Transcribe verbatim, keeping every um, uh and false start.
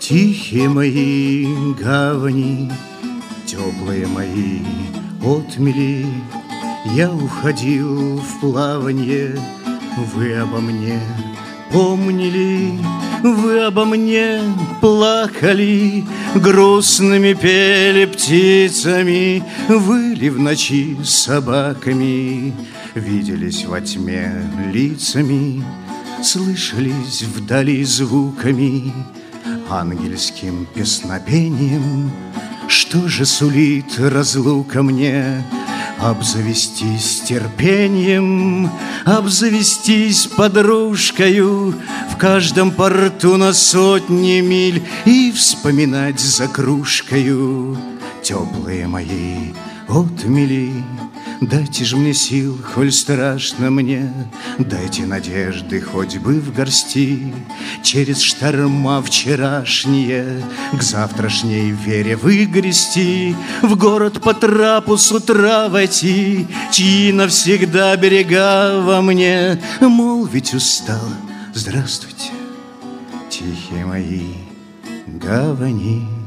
Тихие мои гавани, теплые мои отмели, я уходил в плаванье, вы обо мне помнили, вы обо мне плакали, грустными пели птицами, выли в ночи собаками, виделись во тьме лицами, слышались вдали звуками, ангельским песнопением. Что же сулит разлука мне? Обзавестись терпением, обзавестись подружкою в каждом порту на сотни миль и вспоминать за кружкою теплые мои отмели. Дайте ж мне сил, коль страшно мне, дайте надежды хоть бы в горсти, через шторма вчерашние к завтрашней вере выгрести, в город по трапу с утра войти, чьи навсегда берега во мне, молвить устала: здравствуйте, тихие мои гавани.